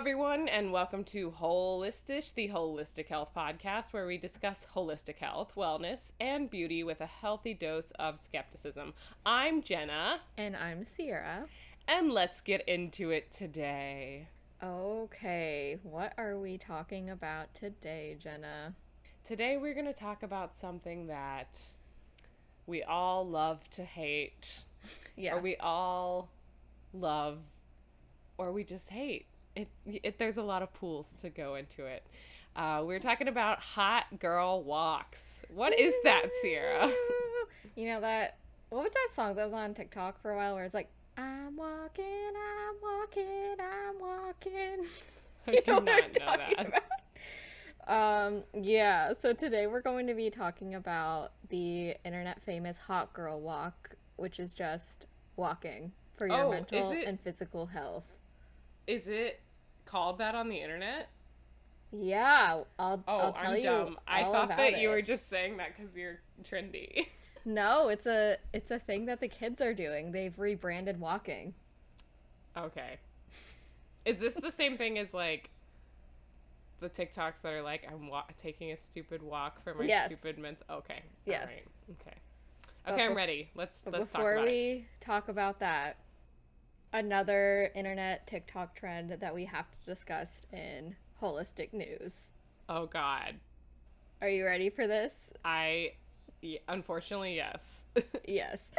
everyone, and welcome to Holistish, the Holistic Health Podcast, where we discuss holistic health, wellness, and beauty with a healthy dose of skepticism. I'm Jenna. And I'm Sierra. And let's get into it today. Okay, what are we talking about today, Jenna? Today we're going to talk about something that we all love to hate. Yeah. Or we all love, or we just hate. There's a lot of pools to go into it. We're talking about hot girl walks. What is that, Sierra? You know what was that song that was on TikTok for a while where it's like, I'm walking, I'm walking, I'm walking. I do not know that. Yeah, so today we're going to be talking about the internet famous hot girl walk, which is just walking for your mental and physical health. Is it called that on the internet? Yeah, I'll tell you. Dumb. I thought that you were just saying that because you're trendy. No, it's a thing that the kids are doing. They've rebranded walking. Okay. Is this the same thing as like the TikToks that are like I'm taking a stupid walk for my stupid mental? Okay. Yes. All right. Okay, I'm ready. Let's talk about it. Before we talk about that, another internet TikTok trend that we have to discuss in holistic news. Oh God. Are you ready for this? Unfortunately, yes. Yes.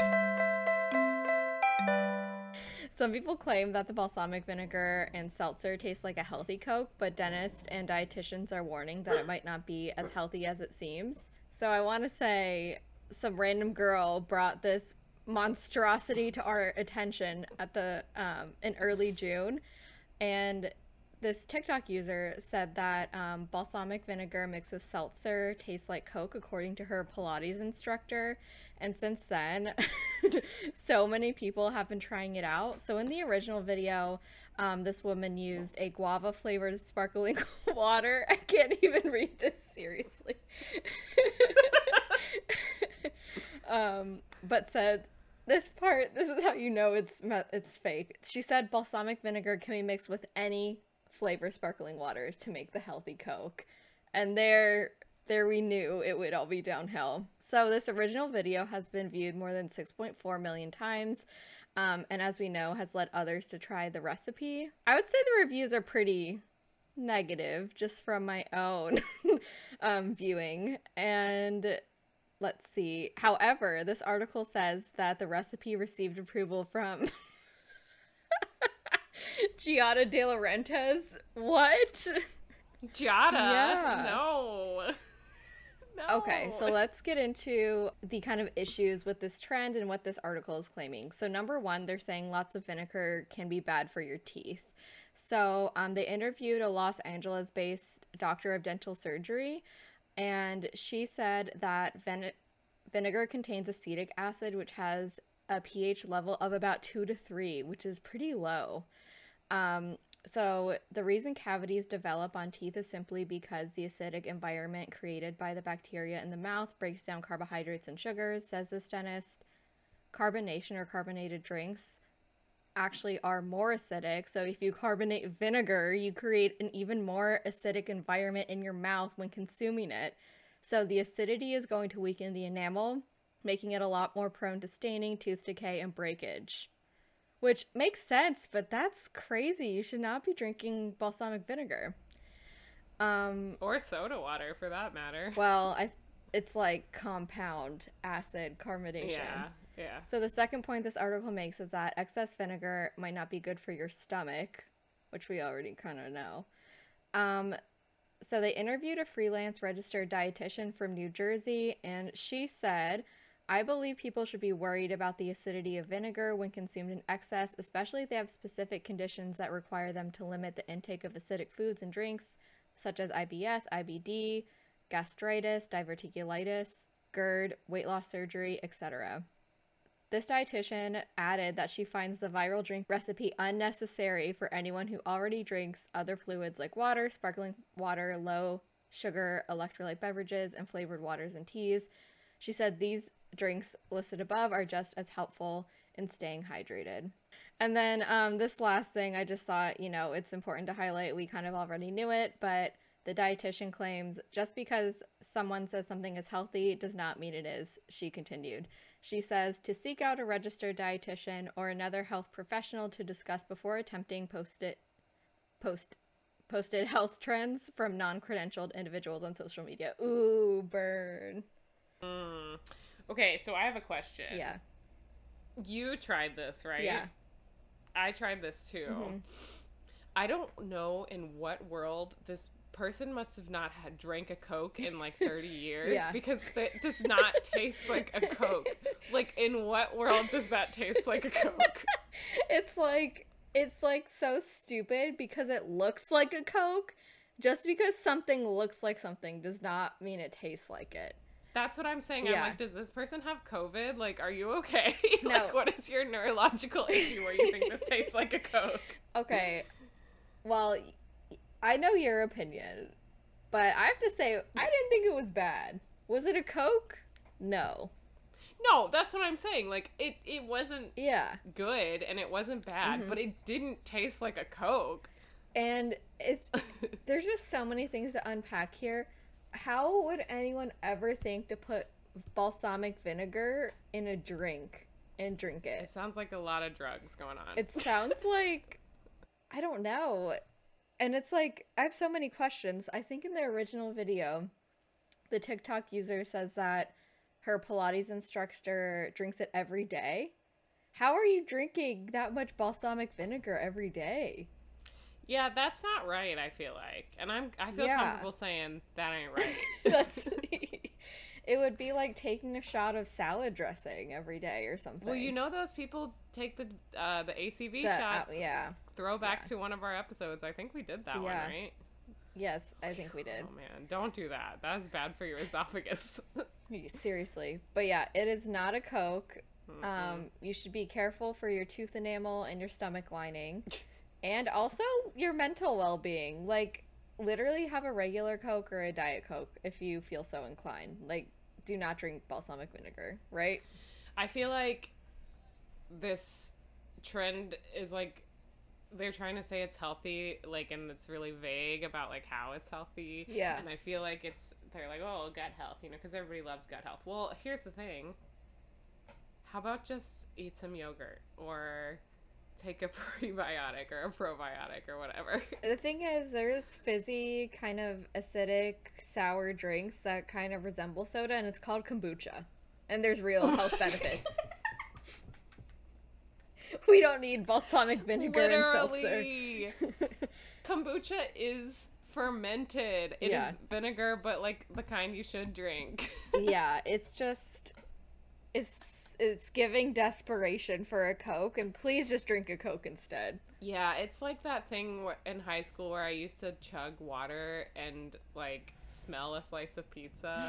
Some people claim that the balsamic vinegar and seltzer taste like a healthy Coke, but dentists and dietitians are warning that it might not be as healthy as it seems. So I want to say some random girl brought this monstrosity to our attention at in early June, and this TikTok user said that balsamic vinegar mixed with seltzer tastes like Coke, according to her Pilates instructor. And since then, so many people have been trying it out. So in the original video, this woman used a guava flavored sparkling water. I can't even read this seriously. But said, this is how you know it's fake. She said balsamic vinegar can be mixed with any flavor sparkling water to make the healthy Coke. And there we knew it would all be downhill. So this original video has been viewed more than 6.4 million times. And as we know, has led others to try the recipe. I would say the reviews are pretty negative just from my own viewing. And let's see. However, this article says that the recipe received approval from Giada De Laurentiis. What? Giada? Yeah. No. Okay, so let's get into the kind of issues with this trend and what this article is claiming. So number one, they're saying lots of vinegar can be bad for your teeth. So they interviewed a Los Angeles-based doctor of dental surgery, and she said that vinegar contains acetic acid, which has a pH level of about 2 to 3, which is pretty low. So the reason cavities develop on teeth is simply because the acidic environment created by the bacteria in the mouth breaks down carbohydrates and sugars, says this dentist. Carbonation or carbonated drinks actually are more acidic. So if you carbonate vinegar, you create an even more acidic environment in your mouth when consuming it. So the acidity is going to weaken the enamel, making it a lot more prone to staining, tooth decay, and breakage. Which makes sense, but that's crazy. You should not be drinking balsamic vinegar. Or soda water, for that matter. Well, it's like compound acid carbonation. Yeah. So the second point this article makes is that excess vinegar might not be good for your stomach, which we already kind of know. So they interviewed a freelance registered dietitian from New Jersey, and she said, I believe people should be worried about the acidity of vinegar when consumed in excess, especially if they have specific conditions that require them to limit the intake of acidic foods and drinks, such as IBS, IBD, gastritis, diverticulitis, GERD, weight loss surgery, etc. This dietitian added that she finds the viral drink recipe unnecessary for anyone who already drinks other fluids like water, sparkling water, low sugar electrolyte beverages, and flavored waters and teas. She said these drinks listed above are just as helpful and staying hydrated. And then this last thing, I just thought, it's important to highlight. We kind of already knew it, but the dietitian claims just because someone says something is healthy does not mean it is, she continued. She says to seek out a registered dietitian or another health professional to discuss before attempting posted health trends from non-credentialed individuals on social media. Ooh, burn. Okay, so I have a question. Yeah. You tried this, right? Yeah. I tried this too. Mm-hmm. I don't know in what world this person must have not had drank a Coke in like 30 years because it does not taste like a Coke. Like, in what world does that taste like a Coke? It's like so stupid because it looks like a Coke. Just because something looks like something does not mean it tastes like it. That's what I'm saying. Yeah. I'm like, does this person have COVID? Like, are you okay? No. Like, what is your neurological issue where you think this tastes like a Coke? Okay. Well, I know your opinion, but I have to say, I didn't think it was bad. Was it a Coke? No. No, that's what I'm saying. Like, it wasn't good, and it wasn't bad, but it didn't taste like a Coke. And there's just so many things to unpack here. How would anyone ever think to put balsamic vinegar in a drink and drink it? It sounds like a lot of drugs going on. It sounds like, I don't know. And it's like, I have so many questions. I think in the original video, the TikTok user says that her Pilates instructor drinks it every day. How are you drinking that much balsamic vinegar every day? Yeah, that's not right, I feel like. And I feel comfortable saying that ain't right. It would be like taking a shot of salad dressing every day or something. Well, those people take the ACV shots. Throwback to one of our episodes. I think we did that one, right? Yes, I think we did. Oh, man. Don't do that. That's bad for your esophagus. Seriously. But yeah, it is not a Coke. Mm-hmm. You should be careful for your tooth enamel and your stomach lining. And also your mental well-being. Like, literally have a regular Coke or a Diet Coke if you feel so inclined. Like, do not drink balsamic vinegar, right? I feel like this trend is like, they're trying to say it's healthy, like, and it's really vague about, like, how it's healthy. Yeah. And I feel like they're like, oh, gut health, because everybody loves gut health. Well, here's the thing. How about just eat some yogurt or take a prebiotic or a probiotic or whatever? The thing is, there's fizzy, kind of acidic, sour drinks that kind of resemble soda, and it's called kombucha. And there's real health benefits. We don't need balsamic vinegar and seltzer. Kombucha is fermented. It is vinegar, but like the kind you should drink. Yeah, it's just... It's giving desperation for a Coke, and please just drink a Coke instead. Yeah, it's like that thing in high school where I used to chug water and, like, smell a slice of pizza.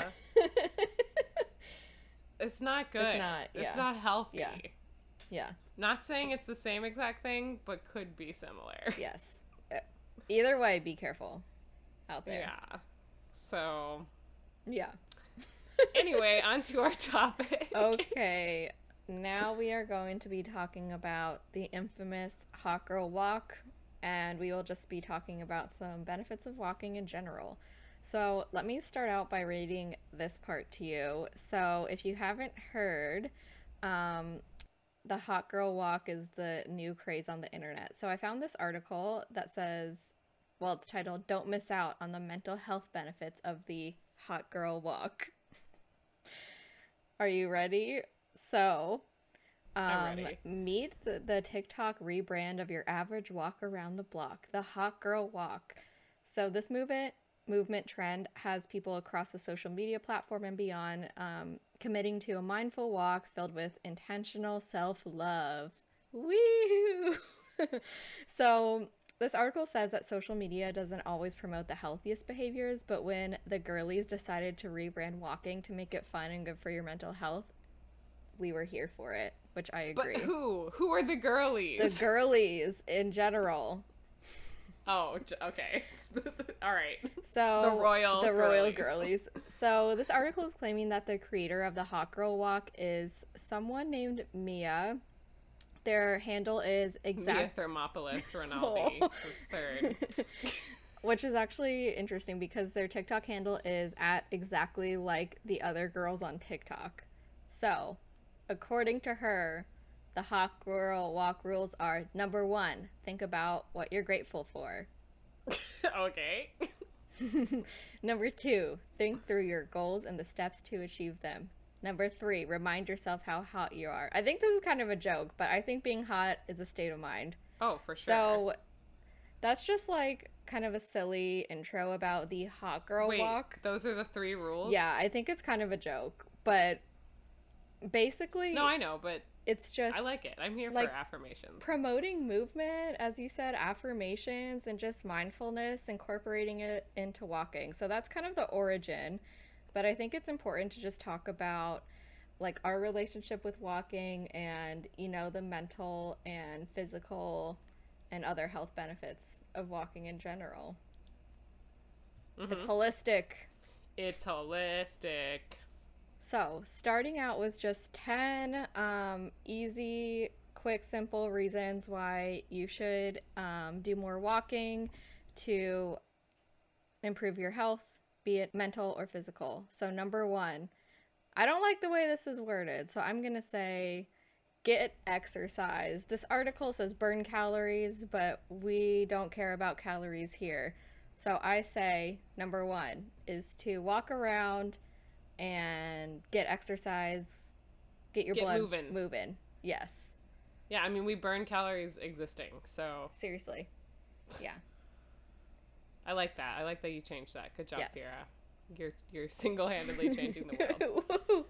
It's not good. It's not healthy. Yeah. Not saying it's the same exact thing, but could be similar. Yes. Either way, be careful out there. Yeah. So. Yeah. Anyway, on to our topic. Okay. Now we are going to be talking about the infamous Hot Girl Walk, and we will just be talking about some benefits of walking in general. So let me start out by reading this part to you. So if you haven't heard, the Hot Girl Walk is the new craze on the internet. So I found this article that says, well, it's titled, "Don't Miss Out on the Mental Health Benefits of the Hot Girl Walk." Are you ready? So, I'm ready. Meet the TikTok rebrand of your average walk around the block, the Hot Girl Walk. So this movement trend has people across the social media platform and beyond committing to a mindful walk filled with intentional self-love. Woo! So this article says that social media doesn't always promote the healthiest behaviors, but when the girlies decided to rebrand walking to make it fun and good for your mental health, we were here for it, which I agree. But who? Who are the girlies? The girlies in general. Oh, okay. All right. So the royal girlies. So this article is claiming that the creator of the Hot Girl Walk is someone named Mia, Their handle is Mia Thermopolis Rinaldi third. Which is actually interesting because their TikTok handle is at exactly like the other girls on TikTok. So, according to her, the hot girl walk rules are: number 1, think about what you're grateful for. Okay. Number 2, think through your goals and the steps to achieve them. Number 3, remind yourself how hot you are. I think this is kind of a joke, but I think being hot is a state of mind. Oh, for sure. So that's just like kind of a silly intro about the hot girl walk. Those are the 3 rules? Yeah, I think it's kind of a joke, but basically... No, I know, but it's just... I like it. I'm here for affirmations. Promoting movement, as you said, affirmations, and just mindfulness, incorporating it into walking. So that's kind of the origin. But I think it's important to just talk about like our relationship with walking and, you know, the mental and physical and other health benefits of walking in general. Mm-hmm. It's holistic. It's holistic. So, starting out with just 10 easy, quick, simple reasons why you should do more walking to improve your health, be it mental or physical. So, number 1, I don't like the way this is worded, so I'm going to say get exercise. This article says burn calories, but we don't care about calories here. So I say number 1 is to walk around and get exercise, get your blood moving. Yes. Yeah, I mean, we burn calories existing, so. Seriously. Yeah. I like that. I like that you changed that. Good job, yes. Sierra. You're single-handedly changing the world.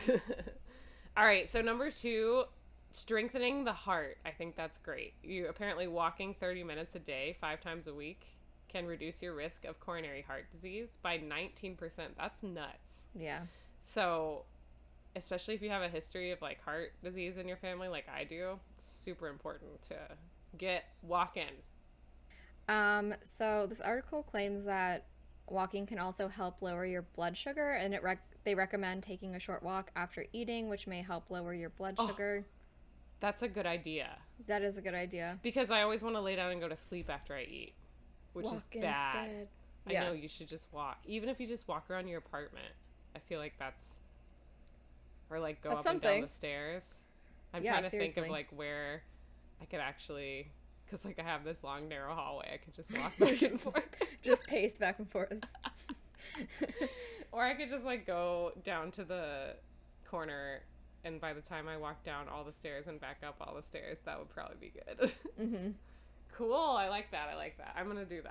All right, so number 2, strengthening the heart. I think that's great. You apparently walking 30 minutes a day, 5 times a week, can reduce your risk of coronary heart disease by 19%. That's nuts. Yeah. So, especially if you have a history of like heart disease in your family, like I do, it's super important to get walking. So this article claims that walking can also help lower your blood sugar, and they recommend taking a short walk after eating, which may help lower your blood sugar. That's a good idea. That is a good idea. Because I always want to lay down and go to sleep after I eat, which is bad. Instead. Yeah. I know, you should just walk. Even if you just walk around your apartment, I feel like that's... Or like go up and down the stairs. I'm trying to think of like where I could actually... Because, like, I have this long, narrow hallway. I could just walk back and forth. Just pace back and forth. Or I could just, like, go down to the corner, and by the time I walk down all the stairs and back up all the stairs, that would probably be good. Mm-hmm. Cool. I like that. I'm going to do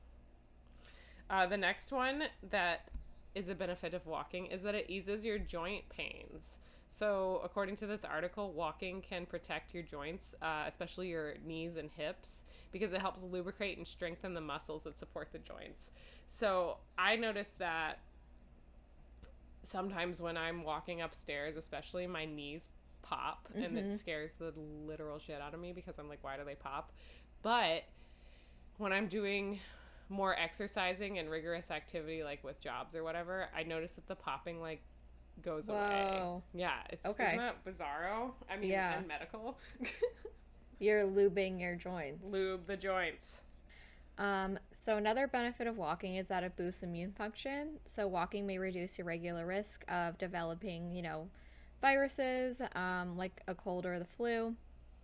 that. The next one that is a benefit of walking is that it eases your joint pains. So, according to this article, walking can protect your joints, especially your knees and hips, because it helps lubricate and strengthen the muscles that support the joints. So, I noticed that sometimes when I'm walking upstairs, especially, my knees pop, and it scares the literal shit out of me because I'm like, why do they pop? But when I'm doing more exercising and rigorous activity, like with jobs or whatever, I notice that the popping, like, goes away. Yeah, it's isn't that bizarro? I mean, and medical. You're lubing your joints. Lube the joints. So another benefit of walking is that it boosts immune function. So walking may reduce your regular risk of developing, you know, viruses, like a cold or the flu,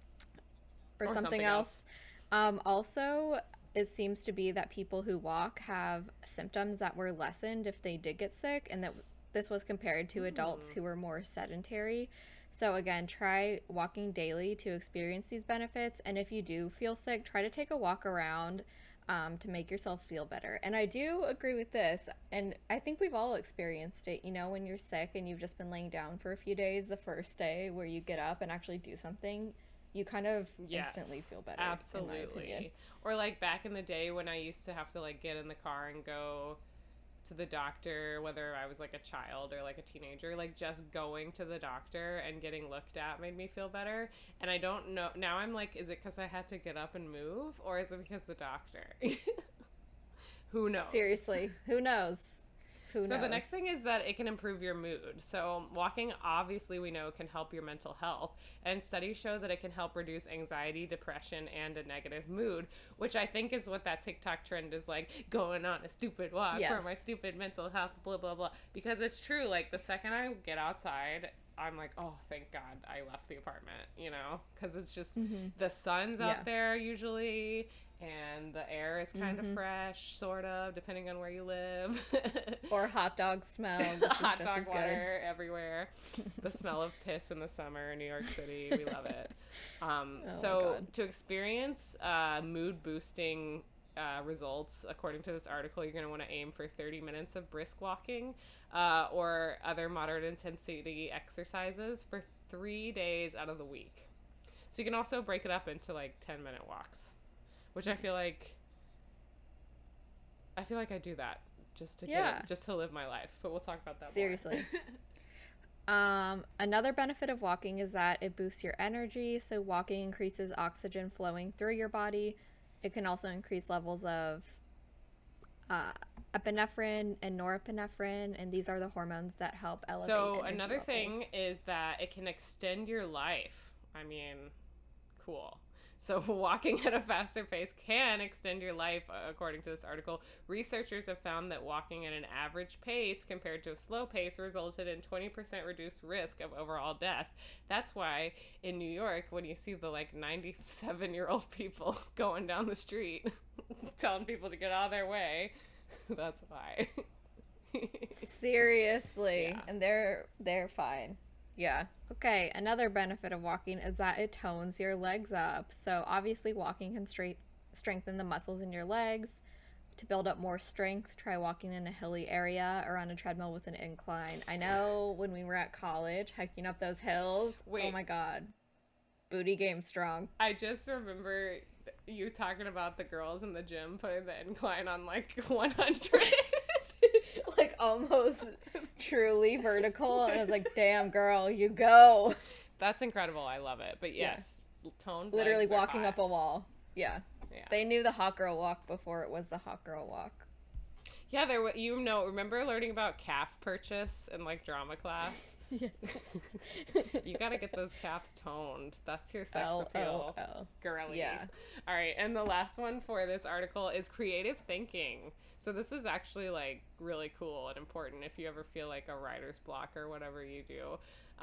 or something else. Also, it seems to be that people who walk have symptoms that were lessened if they did get sick, and that this was compared to adults who were more sedentary. So again, try walking daily to experience these benefits. And if you do feel sick, try to take a walk around to make yourself feel better. And I do agree with this. And I think we've all experienced it, you know, when you're sick and you've just been laying down for a few days, the first day where you get up and actually do something, you kind of instantly feel better. Absolutely. In my opinion. Or like back in the day when I used to have to like get in the car and go to the doctor, whether I was like a child or like a teenager, like just going to the doctor and getting looked at made me feel better. And I don't know, now I'm like, is it because I had to get up and move, or is it because the doctor? Who knows? Seriously, who knows? Who knows? So the next thing is that it can improve your mood. So walking, obviously, we know can help your mental health. And studies show that it can help reduce anxiety, depression, and a negative mood, which I think is what that TikTok trend is like, going on a stupid walk for my stupid mental health, blah, blah, blah. Because it's true. Like, the second I get outside, I'm like, oh, thank God I left the apartment, you know? Because it's just, the sun's out there usually, and the air is kind of fresh, sort of, depending on where you live. Or hot dog smell. Hot dog water everywhere. The smell of piss in the summer in New York City. We love it. So to experience mood boosting results, according to this article, you're going to want to aim for 30 minutes of brisk walking or other moderate intensity exercises for 3 days out of the week. So you can also break it up into like 10-minute walks, which I feel like I do that just to just to live my life. But we'll talk about that seriously. Another benefit of walking is that it boosts your energy. So walking increases oxygen flowing through your body. It can also increase levels of epinephrine and norepinephrine, and these are the hormones that help elevate energy another levels. thing is that it can extend your life. I mean, cool. So walking at a faster pace can extend your life, according to this article. Researchers have found that walking at an average pace compared to a slow pace resulted in 20% reduced risk of overall death. That's why in New York, when you see the like 97-year-old people going down the street telling people to get out of their way, that's why. Seriously. Yeah. And they're fine. Yeah. Okay. Another benefit of walking is that it tones your legs up. So obviously walking can strengthen the muscles in your legs. To build up more strength, try walking in a hilly area or on a treadmill with an incline. I know when we were at college, hiking up those hills. Wait. Oh my God. Booty game strong. I just remember you talking about the girls in the gym putting the incline on like 100. Like almost truly vertical, and I was like, damn girl, you go. That's incredible. I love it. But yes, toned literally walking up a wall. Yeah. They knew the hot girl walk before it was the hot girl walk. Yeah, remember learning about calf purchase in like drama class? Yes. You gotta get those calves toned. That's your sex appeal. Girly. Yeah. All right, and the last one for this article is creative thinking. So this is actually like really cool and important if you ever feel like a writer's block or whatever you do.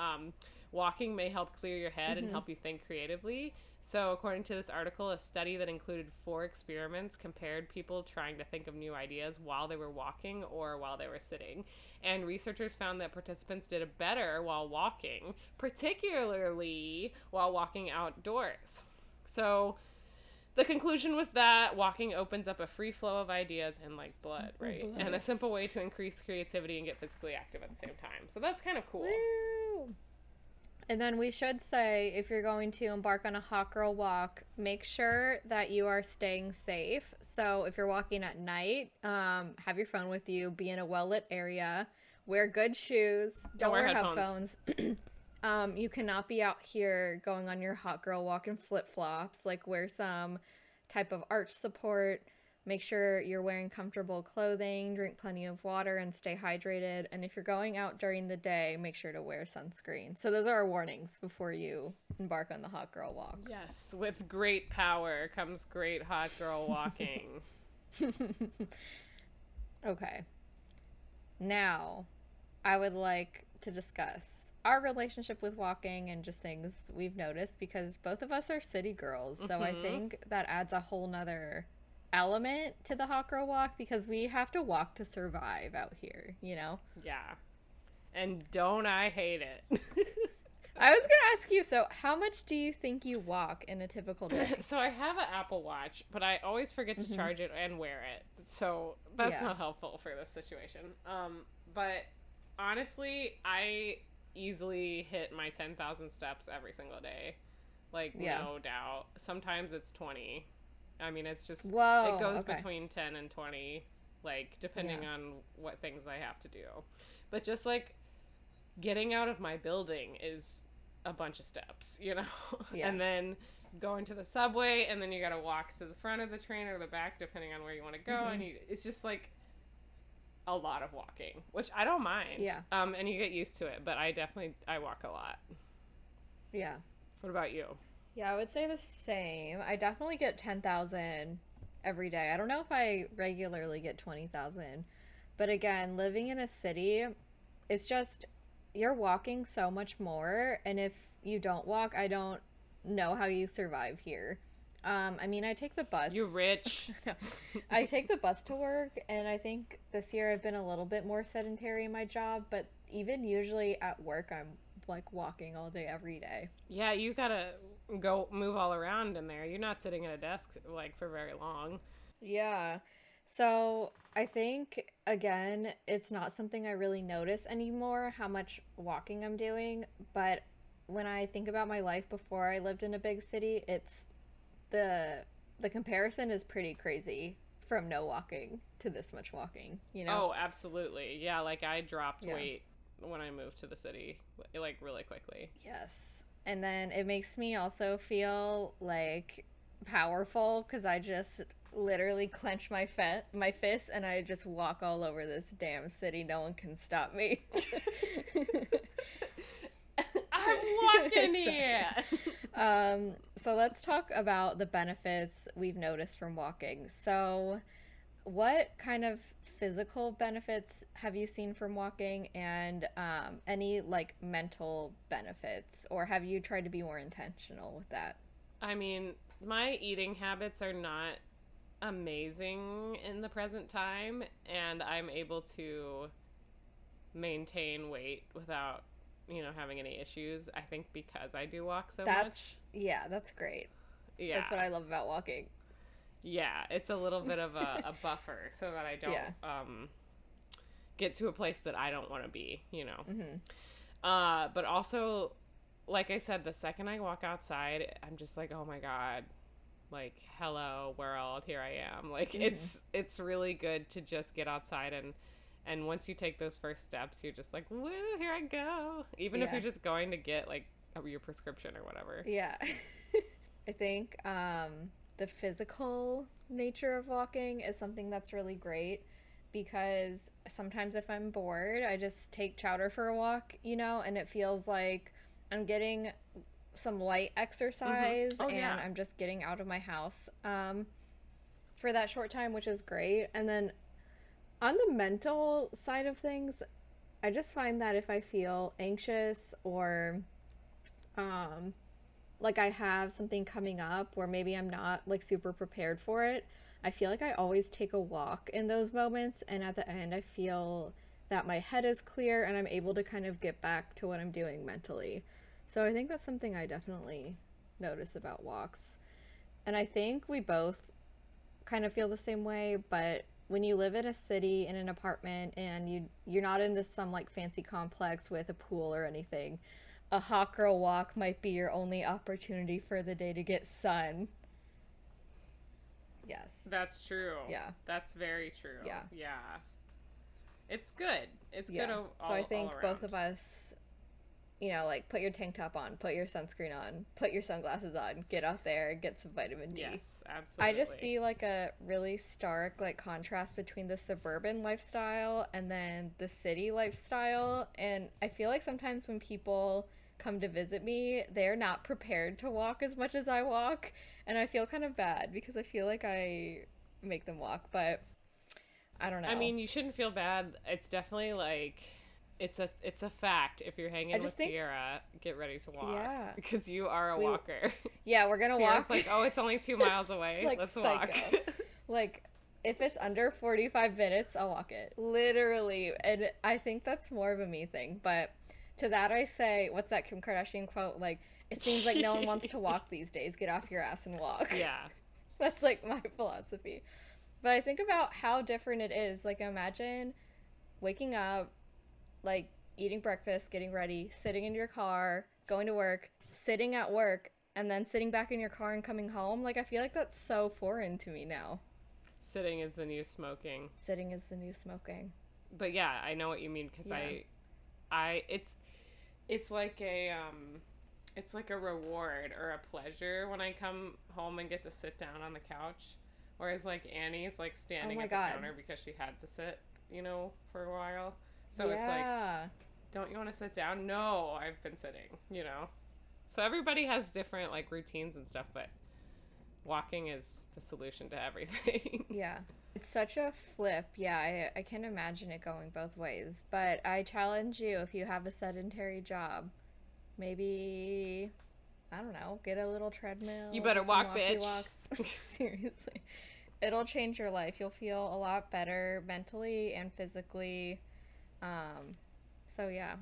Walking may help clear your head and help you think creatively. So according to this article, a study that included 4 experiments compared people trying to think of new ideas while they were walking or while they were sitting. And researchers found that participants did it better while walking, particularly while walking outdoors. So the conclusion was that walking opens up a free flow of ideas and like blood, right? And a simple way to increase creativity and get physically active at the same time. So that's kind of cool. Woo! And then we should say, if you're going to embark on a hot girl walk, make sure that you are staying safe. So if you're walking at night, have your phone with you, be in a well-lit area, wear good shoes, don't wear headphones. You cannot be out here going on your hot girl walk in flip-flops. Like, wear some type of arch support. Make sure you're wearing comfortable clothing, drink plenty of water, and stay hydrated. And if you're going out during the day, make sure to wear sunscreen. So those are our warnings before you embark on the hot girl walk. Yes, with great power comes great hot girl walking. Okay. Now, I would like to discuss our relationship with walking and just things we've noticed, because both of us are city girls. So I think that adds a whole nother element to the hot girl walk, because we have to walk to survive out here, you know? Yeah. And don't I hate it. I was gonna ask you, so how much do you think you walk in a typical day? So I have an Apple Watch, but I always forget to charge it and wear it. So that's not helpful for this situation. But honestly, I easily hit my 10,000 steps every single day. Like, no doubt. Sometimes it's 20. I mean, it's just, it goes between 10 and 20, like, depending on what things I have to do. But just, like, getting out of my building is a bunch of steps, you know? Yeah. And then going to the subway, and then you gotta walk to the front of the train or the back, depending on where you want to go. And it's just, like, a lot of walking, which I don't mind. Yeah. And you get used to it, but I walk a lot. Yeah. What about you? Yeah, I would say the same. I definitely get 10,000 every day. I don't know if I regularly get 20,000. But again, living in a city, it's just you're walking so much more, and if you don't walk, I don't know how you survive here. I mean, I take the bus. You rich. I take the bus to work, and I think this year I've been a little bit more sedentary in my job, but even usually at work, I'm like walking all day, every day. Yeah, you gotta go move all around in there. You're not sitting at a desk like for very long. Yeah. So I think, again, it's not something I really notice anymore how much walking I'm doing. But when I think about my life before I lived in a big city, it's the comparison is pretty crazy from no walking to this much walking, you know? Oh, absolutely. Yeah, like I dropped weight when I moved to the city, like really quickly. Yes. And then it makes me also feel like powerful because I just literally clench my fist and I just walk all over this damn city. No one can stop me. I'm walking here. So let's talk about the benefits we've noticed from walking. So what kind of physical benefits have you seen from walking, and any like mental benefits, or have you tried to be more intentional with that? I mean, my eating habits are not amazing in the present time, and I'm able to maintain weight without, having any issues. I think because I do walk so much. Yeah, that's great. Yeah. That's what I love about walking. Yeah, it's a little bit of a buffer so that I don't get to a place that I don't want to be, Mm-hmm. But also, like I said, the second I walk outside, I'm just like, oh my God, like, hello world, here I am. Like, mm-hmm. It's really good to just get outside, and once you take those first steps, you're just like, woo, here I go. Even if you're just going to get like your prescription or whatever. Yeah. I think the physical nature of walking is something that's really great, because sometimes if I'm bored, I just take Chowder for a walk, and it feels like I'm getting some light exercise, mm-hmm. and I'm just getting out of my house for that short time, which is great. And then on the mental side of things, I just find that if I feel anxious or like I have something coming up where maybe I'm not like super prepared for it, I feel like I always take a walk in those moments, and at the end I feel that my head is clear and I'm able to kind of get back to what I'm doing mentally. So I think that's something I definitely notice about walks. And I think we both kind of feel the same way, but when you live in a city in an apartment and you're not in this some like fancy complex with a pool or anything, a hot girl walk might be your only opportunity for the day to get sun. Yes. That's true. Yeah. That's very true. Yeah. Yeah. It's good. It's good all So I think all both of us, like put your tank top on, put your sunscreen on, put your sunglasses on, get out there, get some vitamin D. Yes, absolutely. I just see like a really stark like contrast between the suburban lifestyle and then the city lifestyle. And I feel like sometimes when people come to visit me, they're not prepared to walk as much as I walk. And I feel kind of bad because I feel like I make them walk, but I don't know. I mean, you shouldn't feel bad. It's definitely like, it's a fact. If you're hanging with Sierra, get ready to walk. Yeah. Because you are a walker. Yeah, we're going to walk. Sierra's like, oh, it's only 2 miles away. Like let's psycho. Walk. Like, if it's under 45 minutes, I'll walk it. Literally. And I think that's more of a me thing. But to that I say, what's that Kim Kardashian quote? Like, it seems like no one wants to walk these days. Get off your ass and walk. Yeah. That's like my philosophy. But I think about how different it is. Like, imagine waking up, like, eating breakfast, getting ready, sitting in your car, going to work, sitting at work, and then sitting back in your car and coming home. Like, I feel like that's so foreign to me now. Sitting is the new smoking. Sitting is the new smoking. But yeah, I know what you mean, because it's like a reward or a pleasure when I come home and get to sit down on the couch. Whereas like Annie's like standing at the counter because she had to sit. for a while. So it's like, don't you want to sit down? No, I've been sitting, So everybody has different, like, routines and stuff, but walking is the solution to everything. Yeah. It's such a flip. Yeah, I can imagine it going both ways. But I challenge you, if you have a sedentary job, maybe, I don't know, get a little treadmill. You better walk, bitch. Seriously. It'll change your life. You'll feel a lot better mentally and physically. So, yeah.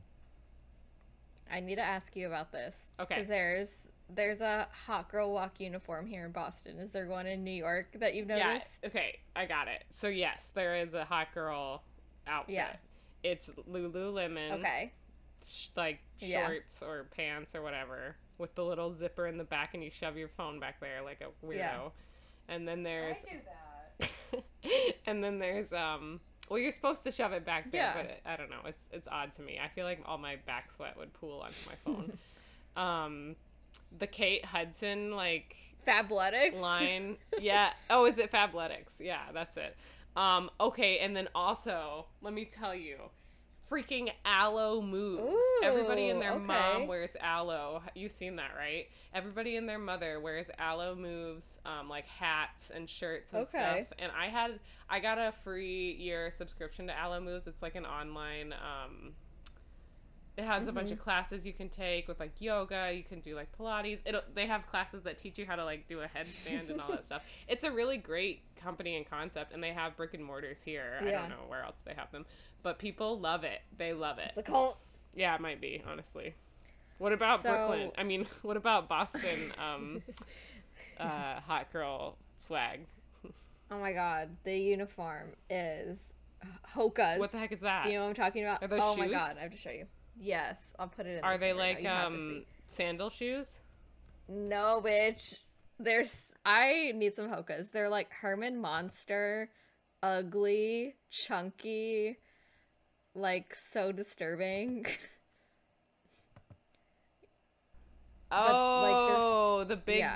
I need to ask you about this. Okay. Because there's a hot girl walk uniform here in Boston. Is there one in New York that you've noticed? Yeah. Okay, I got it. So yes, there is a hot girl outfit. Yeah. It's Lululemon. Okay. Like shorts or pants or whatever with the little zipper in the back, and you shove your phone back there like a weirdo. Yeah. And then there's. I do that. And then there's well, you're supposed to shove it back there, but I don't know. It's odd to me. I feel like all my back sweat would pool onto my phone. The Kate Hudson, like... Fabletics? Line. Yeah. Oh, is it Fabletics? Yeah, that's it. Okay, and then also, let me tell you, freaking Aloe moves. Ooh, everybody and their mom wears Aloe. You've seen that, right? Everybody and their mother wears Aloe moves, like hats and shirts and stuff. And I got a free year subscription to Aloe Moves. It's like an online... It has a bunch of classes you can take with, like, yoga. You can do, like, Pilates. They have classes that teach you how to, like, do a headstand and all that stuff. It's a really great company and concept, and they have brick and mortars here. Yeah. I don't know where else they have them. But people love it. They love it. It's a cult. Yeah, it might be, honestly. What about Brooklyn? I mean, what about Boston hot girl swag? Oh, my God. The uniform is Hoka's. What the heck is that? Do you know what I'm talking about? Are those shoes? Oh, my God. I have to show you. Yes, I'll put it in. Are they like sandal shoes? No, bitch. I need some Hoka's. They're like Herman Monster, ugly, chunky, like so disturbing. Oh, the big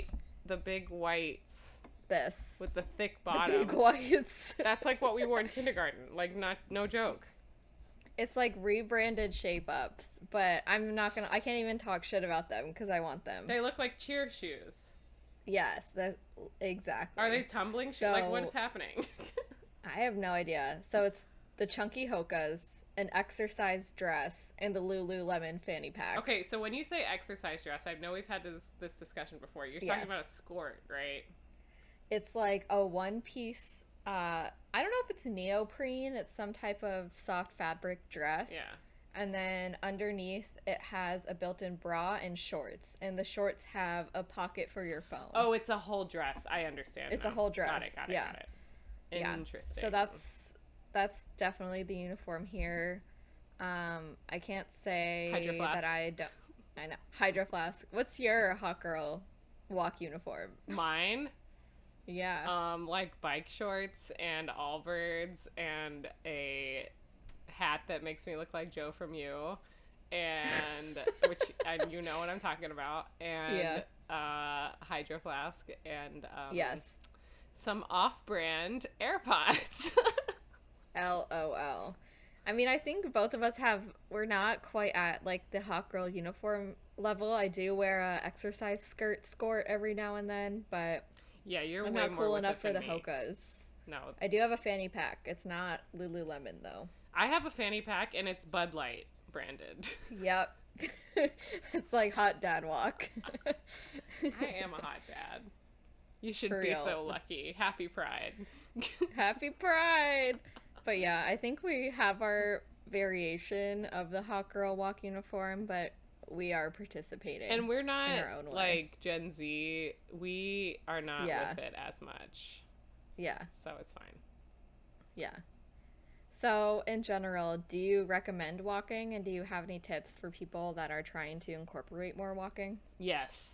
whites. This with the thick bottom. The big whites. That's like what we wore in kindergarten. Like, no joke. It's like rebranded shape ups, but I can't even talk shit about them because I want them. They look like cheer shoes. Yes, exactly. Are they tumbling shoes? So, like, what is happening? I have no idea. So it's the chunky Hoka's, an exercise dress, and the Lululemon fanny pack. Okay, so when you say exercise dress, I know we've had this discussion before. You're talking about a skirt, right? It's like a one-piece... I don't know if it's neoprene. It's some type of soft fabric dress. Yeah. And then underneath, it has a built-in bra and shorts. And the shorts have a pocket for your phone. Oh, it's a whole dress. I understand. It's a whole dress. Got it. Interesting. So that's definitely the uniform here. I can't say Hydro Flask. that I don't... I know. Hydro Flask. What's your hot girl walk uniform? Mine? Yeah. Like bike shorts and Allbirds and a hat that makes me look like Joe from You, and and you know what I'm talking about, and Hydro Flask and yes, some off-brand AirPods. LOL. I mean, I think both of us we're not quite at like the hot girl uniform level. I do wear a exercise skirt every now and then, but yeah, I'm not cool enough for the Hoka's. No. I do have a fanny pack. It's not Lululemon, though. I have a fanny pack, and it's Bud Light branded. Yep. It's like hot dad walk. I am a hot dad. You should be so lucky. Happy Pride. Happy Pride! But yeah, I think we have our variation of the hot girl walk uniform, but we are participating. And we're not in our own way. Like Gen Z. We are not with it as much. Yeah. So it's fine. Yeah. So in general, do you recommend walking, and do you have any tips for people that are trying to incorporate more walking? Yes.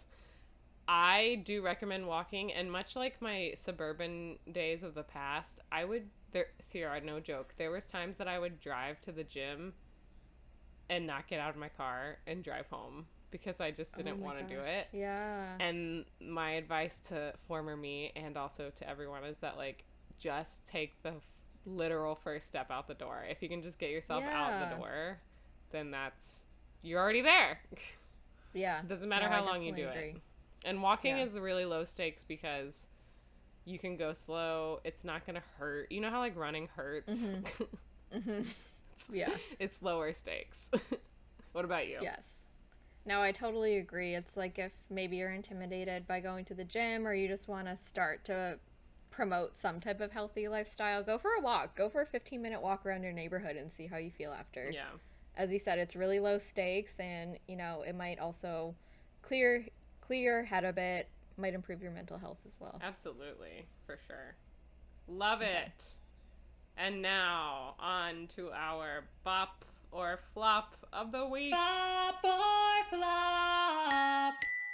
I do recommend walking, and much like my suburban days of the past, Sierra, no joke, there was times that I would drive to the gym and not get out of my car and drive home because I just didn't want to do it. Yeah. And my advice to former me and also to everyone is that, like, just take the literal first step out the door. If you can just get yourself out Yeah. the door, then you're already there. Yeah. It doesn't matter No, how I long you do definitely it. agree. And walking Yeah. is really low stakes because you can go slow. It's not going to hurt. You know how like running hurts? Yeah. It's lower stakes. What about you? Yes. No, I totally agree. It's like if maybe you're intimidated by going to the gym or you just want to start to promote some type of healthy lifestyle, go for a walk. Go for a 15-minute walk around your neighborhood and see how you feel after. Yeah. As you said, it's really low stakes and, you know, it might also clear your head a bit, might improve your mental health as well. Absolutely. For sure. Love it. And now on to our bop or flop of the week. Bop or flop.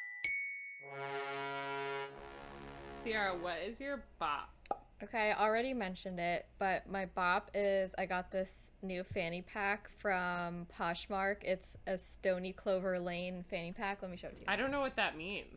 Sierra, what is your bop? Okay, I already mentioned it, but my bop is I got this new fanny pack from Poshmark. It's a Stony Clover Lane fanny pack. Let me show it to you. I don't know what that means.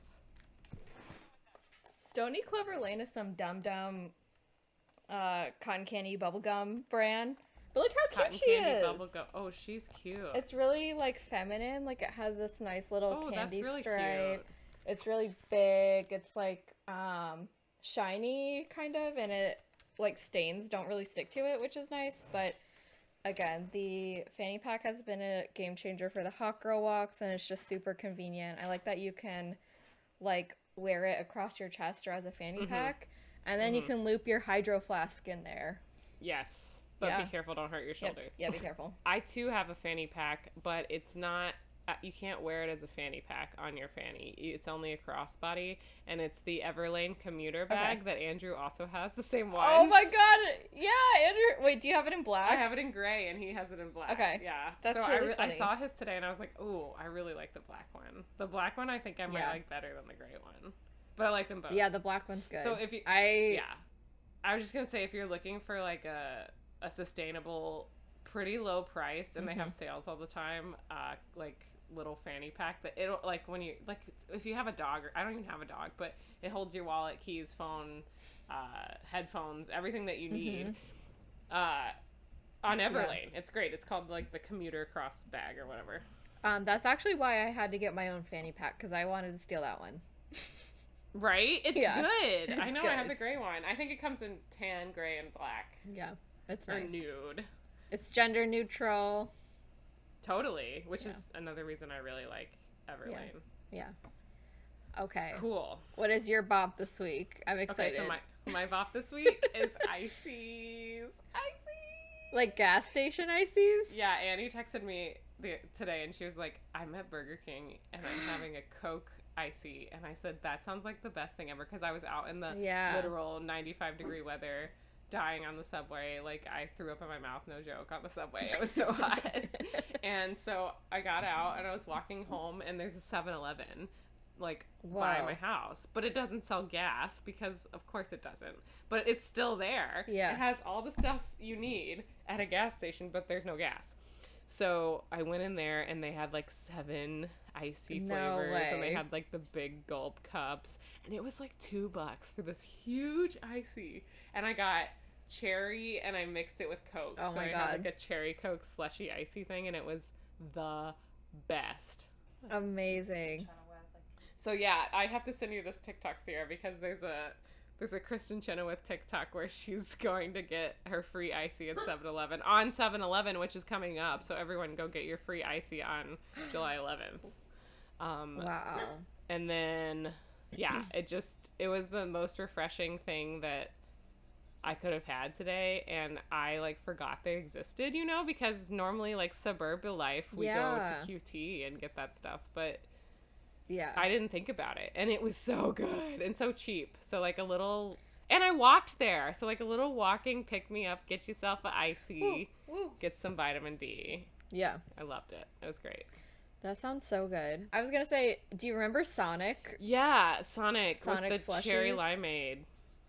Stony Clover Lane is some dumb cotton candy bubblegum brand. But look how Cotton cute she candy is. bubblegum. Oh, she's cute. It's really like feminine. Like it has this nice little candy that's really stripe. cute. It's really big. It's like shiny kind of, and it like stains don't really stick to it, which is nice. But again, the fanny pack has been a game changer for the hot girl walks, and it's just super convenient. I like that you can like wear it across your chest or as a fanny pack, and then you can loop your hydro flask in there. Yes. But Yeah. be careful, don't hurt your shoulders. Yeah, be careful. I too have a fanny pack, but it's not, you can't wear it as a fanny pack on your fanny. It's only a crossbody, and it's the Everlane commuter bag that Andrew also has, the same one. Oh my god! Yeah, Andrew. Wait, do you have it in black? I have it in gray, and he has it in black. Okay. Yeah. That's so really I funny. saw his today, and I was like, ooh, I really like the black one. The black one I think I might Yeah. like better than the gray one. But I like them both. Yeah, the black one's good. So if you... I was just going to say, if you're looking for like a sustainable, pretty low price, and they have sales all the time, like little fanny pack that it'll like when you like if you have a dog, or I don't even have a dog, but it holds your wallet, keys, phone, headphones, everything that you need on Everlane. It's great. It's called like the commuter cross bag or whatever. that's actually why I had to get my own fanny pack because I wanted to steal that one. Right? It's Yeah, good. I it's know. I have good. the gray one. I think it comes in tan, gray, and black. Yeah, it's Or nice. nude. It's gender neutral. Totally. Which is another reason I really like Everlane. Yeah. Okay. Cool. What is your bop this week? I'm excited. Okay, so my bop this week is Ices. Ices! Like gas station ices? Yeah, Annie texted me today, and she was like, I'm at Burger King, and I'm having a Coke Icy. And I said, that sounds like the best thing ever, because I was out in the literal 95-degree weather, dying on the subway. Like, I threw up in my mouth, no joke, on the subway. It was so hot. And so I got out, and I was walking home, and there's a 7-Eleven like by my house, but it doesn't sell gas because of course it doesn't, but it's still there. Yeah, it has all the stuff you need at a gas station, but there's no gas. So I went in there, and they had like 7 icy flavors, and they had like the big gulp cups, and it was like $2 for this huge icy, and I got cherry, and I mixed it with Coke. Oh so my I God. had like a cherry Coke slushy icy thing, and it was the best. Amazing. So yeah, I have to send you this TikTok, Sierra, because there's a Kristen Chenoweth TikTok where she's going to get her free icy at 7-Eleven on 7-Eleven, which is coming up. So everyone go get your free icy on July 11th. Wow. And then yeah, it was the most refreshing thing that I could have had today, and I like forgot they existed, because normally like suburban life we go to QT and get that stuff, but yeah, I didn't think about it, and it was so good and so cheap. So like and I walked there, so like a little walking pick me up, get yourself an icy, get some vitamin D. Yeah, I loved it. It was great. that sounds so good. I was gonna say, do you remember Sonic? Yeah, Sonic with the slushies? cherry limeade.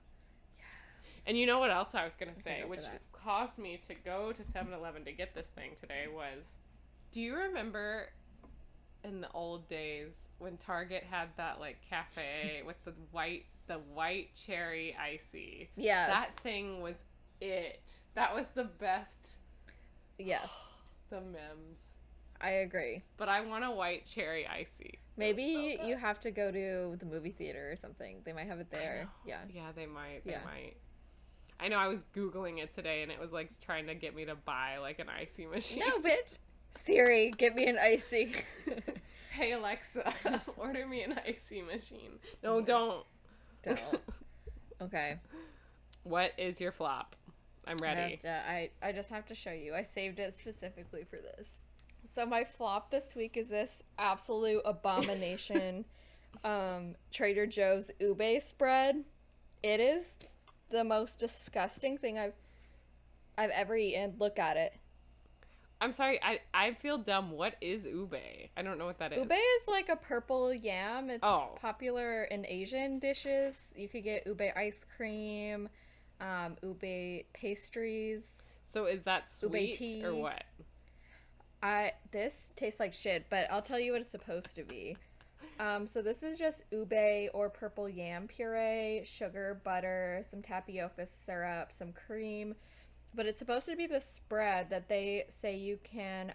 And you know what else I was going to say, go for which that. caused me to go to 7-Eleven to get this thing today, was, do you remember in the old days when Target had that like cafe with the white cherry icy? Yes. That thing was it. That was the best. Yes. The memes. I agree. But I want a white cherry icy. Maybe you have to go to the movie theater or something. They might have it there. Yeah. Yeah, they might. They might. I know, I was Googling it today, and it was, like, trying to get me to buy, like, an icy machine. No, bitch. Siri, get me an icy. Hey, Alexa, order me an icy machine. No, don't. Don't. Okay. What is your flop? I'm ready. I just have to show you. I saved it specifically for this. So my flop this week is this absolute abomination, Trader Joe's ube spread. It is the most disgusting thing I've ever eaten. Look at it. I'm sorry, I feel dumb. What is ube? I don't know what that is. Ube is like a purple yam. It's popular in Asian dishes. You could get ube ice cream, ube pastries. So is that sweet tea. Or what? This tastes like shit, but I'll tell you what it's supposed to be. So this is just ube or purple yam puree, sugar, butter, some tapioca syrup, some cream. But it's supposed to be the spread that they say you can,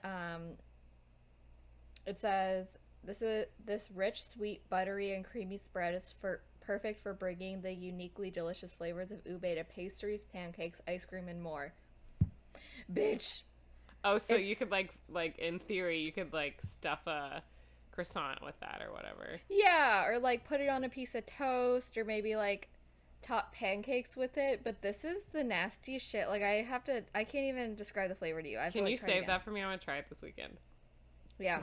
it says, this rich, sweet, buttery, and creamy spread is perfect for bringing the uniquely delicious flavors of ube to pastries, pancakes, ice cream, and more. Bitch. Oh, so you could, like, in theory, you could, like, stuff a croissant with that or whatever. Yeah, or, like, put it on a piece of toast, or maybe, like, top pancakes with it, but this is the nastiest shit. Like, I can't even describe the flavor to you. Can you save that for me? I want to try it this weekend. Yeah.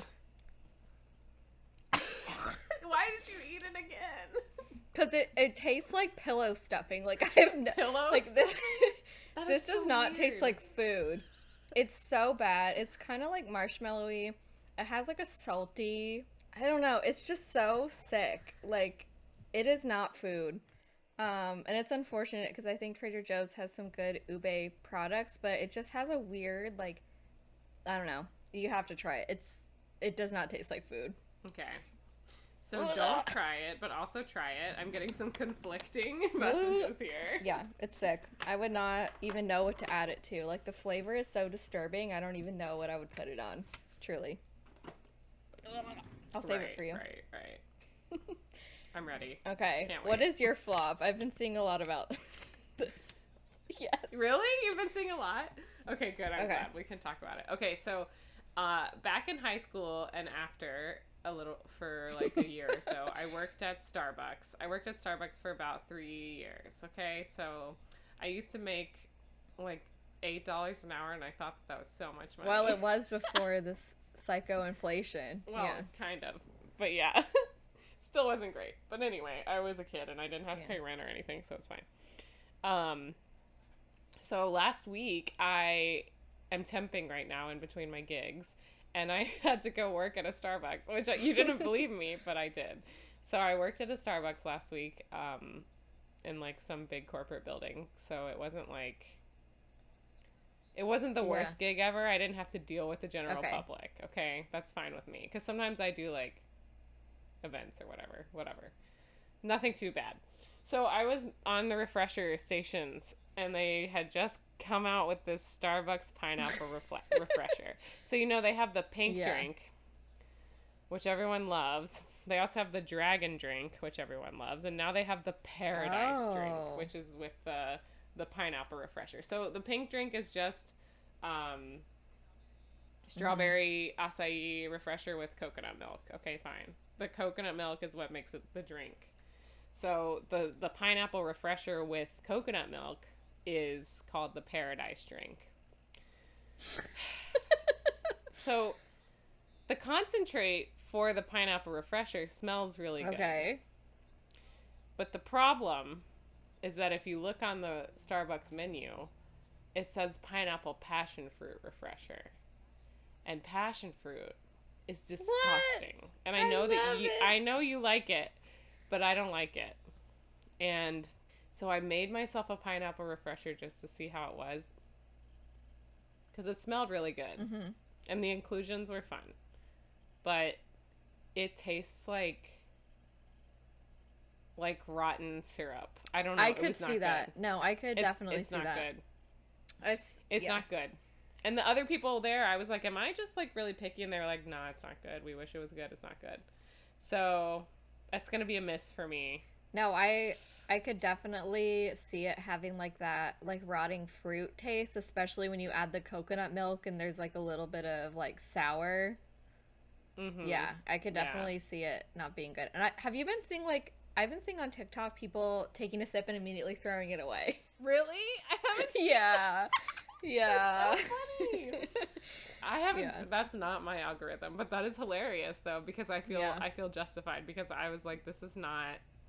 Why did you eat it again? Because it tastes like pillow stuffing. Like, I have no... Pillow like, this this does not taste like food. It's so bad. It's kind of like marshmallowy. It has, like, a salty... I don't know. It's just so sick. Like, it is not food. And it's unfortunate because I think Trader Joe's has some good ube products, but it just has a weird, like, I don't know. You have to try it. It does not taste like food. Okay. So don't try it, but also try it. I'm getting some conflicting messages here. Yeah, it's sick. I would not even know what to add it to. Like, the flavor is so disturbing, I don't even know what I would put it on. Truly. I'll save it for you. Right. I'm ready. Okay. Can't wait. What is your flop? I've been seeing a lot about this. Yes. Really? You've been seeing a lot? Okay, good. I'm glad we can talk about it. Okay, so back in high school and after for like a year or so, I worked at Starbucks. I worked at Starbucks for about 3 years. Okay, so I used to make like $8 an hour, and I thought that was so much money. Well, it was before this psycho inflation. Well, yeah. Kind of, but yeah. Still wasn't great. But anyway, I was a kid and I didn't have to pay rent or anything, so it's fine. So last week I am temping right now in between my gigs, and I had to go work at a Starbucks, which you didn't believe me, but I did. So I worked at a Starbucks last week in like some big corporate building. So it wasn't the worst gig ever. I didn't have to deal with the general public. Okay, that's fine with me, because sometimes I do like events or whatever. Nothing too bad. So I was on the refresher stations, and they had just come out with this Starbucks pineapple refresher. So, they have the pink drink, which everyone loves. They also have the dragon drink, which everyone loves. And now they have the paradise drink, which is with the pineapple refresher. So the pink drink is just strawberry acai refresher with coconut milk. Okay, fine. The coconut milk is what makes it the drink. So the pineapple refresher with coconut milk is called the paradise drink. So the concentrate for the pineapple refresher smells really good. Okay. But the problem is that if you look on the Starbucks menu, it says pineapple passion fruit refresher. And passion fruit is disgusting. What? And I know you like it, but I don't like it. And so I made myself a pineapple refresher just to see how it was, because it smelled really good. Mm-hmm. And the inclusions were fun. But it tastes like rotten syrup. I don't know. I could see that. Good. No, I could definitely it's see not that. Good. It's not good. And the other people there, I was like, am I just like really picky? And they were like, no, it's not good. We wish it was good. It's not good. So that's going to be a miss for me. No, I could definitely see it having like that like rotting fruit taste, especially when you add the coconut milk and there's like a little bit of like sour. Mm-hmm. Yeah, I could definitely see it not being good. And have you been seeing like, I've been seeing on TikTok people taking a sip and immediately throwing it away. Really? I haven't seen Yeah. Yeah. That's so funny. I haven't. That's not my algorithm, but that is hilarious though, because I feel justified, because I was like, this is not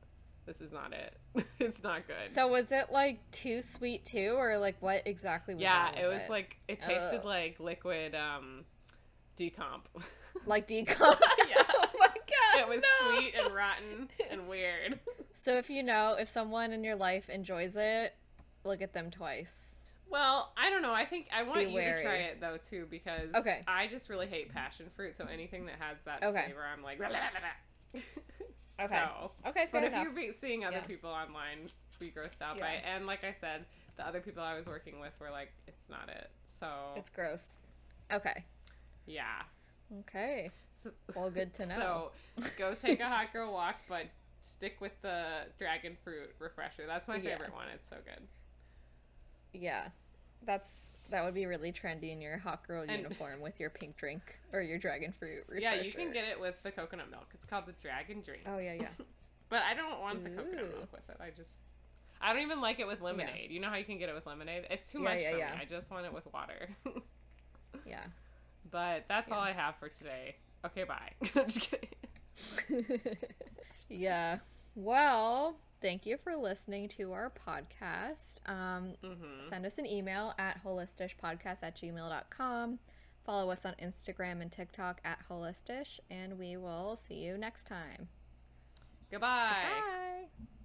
it. It's not good. So was it like too sweet too, or like what exactly was Yeah, it was like, it tasted like liquid decomp. Like decomp? Yeah. Oh my god. It was sweet and rotten and weird. So if someone in your life enjoys it, look at them twice. Well, I don't know. I think I want you to try it though too, because okay. I just really hate passion fruit. So anything that has that flavor, I'm like. Blah, blah, blah, blah. Okay. So, okay. Fair enough. If you're seeing other people online be grossed out by it, and like I said, the other people I was working with were like, it's not it. So it's gross. Okay. Yeah. Okay. So, well, good to know. So go take a hot girl walk, but stick with the dragon fruit refresher. That's my favorite one. It's so good. Yeah. That would be really trendy in your hot girl uniform with your pink drink or your dragon fruit refresher. Yeah, you can get it with the coconut milk. It's called the dragon drink. Oh, yeah. But I don't want the coconut milk with it. I don't even like it with lemonade. Yeah. You know how you can get it with lemonade? It's too much for me. I just want it with water. Yeah. But that's all I have for today. Okay, bye. I'm just kidding. Yeah. Well, thank you for listening to our podcast. Send us an email at holistishpodcast@gmail.com. Follow us on Instagram and TikTok at holistish, and we will see you next time. Goodbye. Bye.